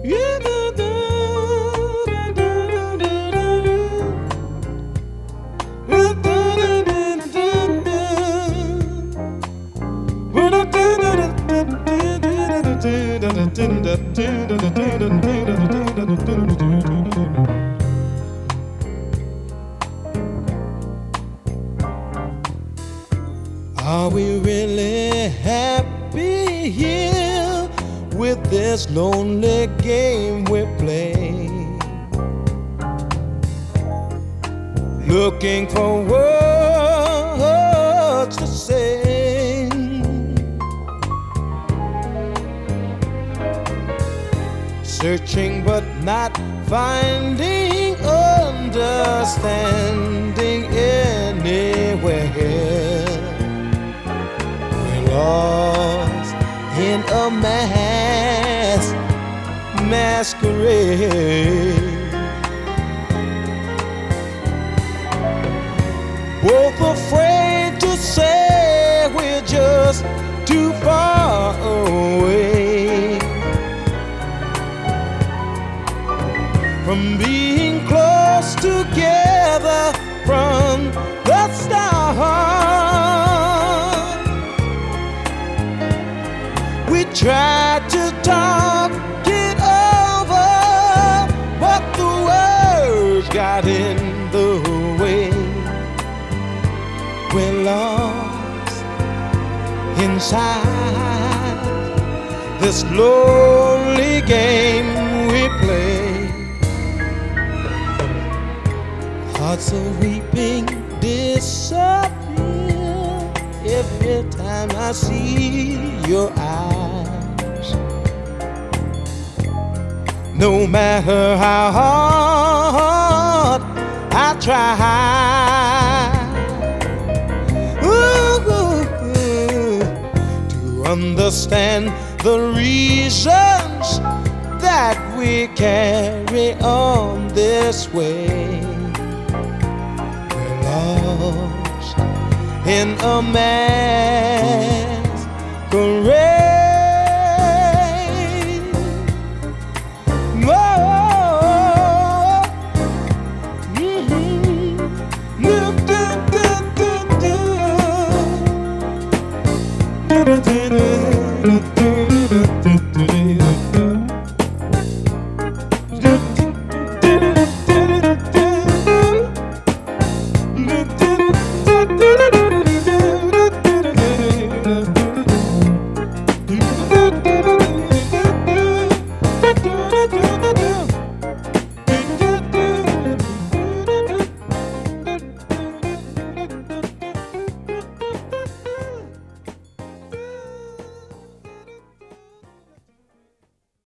Are we really happy here with this lonely game we play? Looking for words to say, searching but not finding understanding anywhere. We're lost in a masquerade, both afraid to say we're just too far away from being close together from the start. We tried to talk it over, but the words got in the way. We're lost inside this lonely game we play. Hearts are weeping disappear every time I see your eyes. No matter how hard I try to understand the reasons that we carry on this way. We're lost in a masquerade. Do